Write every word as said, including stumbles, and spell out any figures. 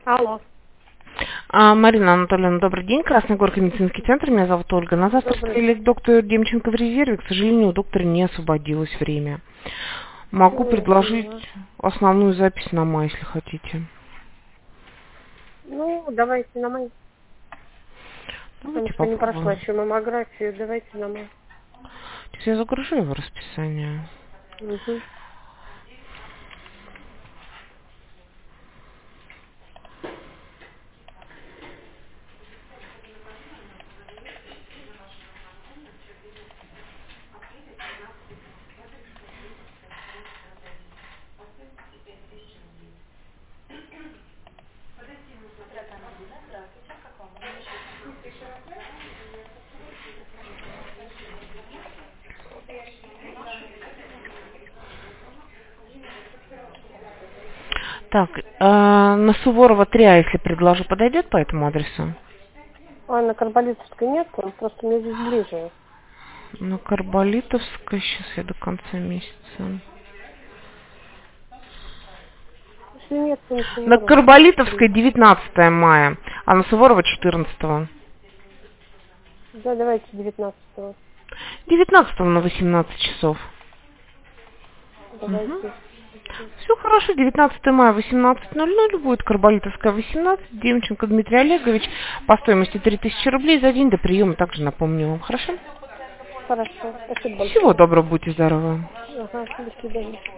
Алло. А, Марина Анатольевна, добрый день. Красная Горка, медицинский центр. Меня зовут Ольга. На завтра Добрый. встретили к доктору Демченко в резерве. К сожалению, у доктора не освободилось время. Могу Ну, я предложить поняла. основную запись на май, если хотите. Ну, давайте на май. Потому Давайте что не прошла попробуем. еще маммографию. Давайте на май. Сейчас я загружу его расписание. Угу. Так, э, на Суворова три, а если предложу, подойдет по этому адресу? А на Карболитовской нет, просто мне здесь ближе. На Карболитовской, сейчас я до конца месяца. Если нет, то на На Суворова. Карболитовской девятнадцатое мая, а на Суворова четырнадцатого. Да, давайте девятнадцатого. девятнадцатого на восемнадцать часов. Угу. Давайте. Все хорошо, девятнадцатое мая, восемнадцать ноль ноль, будет Карболитовская восемнадцать, Демченко Дмитрий Олегович, по стоимости три тысячи рублей за день до приема, также напомню вам, хорошо? Хорошо. Спасибо большое. Всего доброго, будьте здоровы. Ага, до свидания.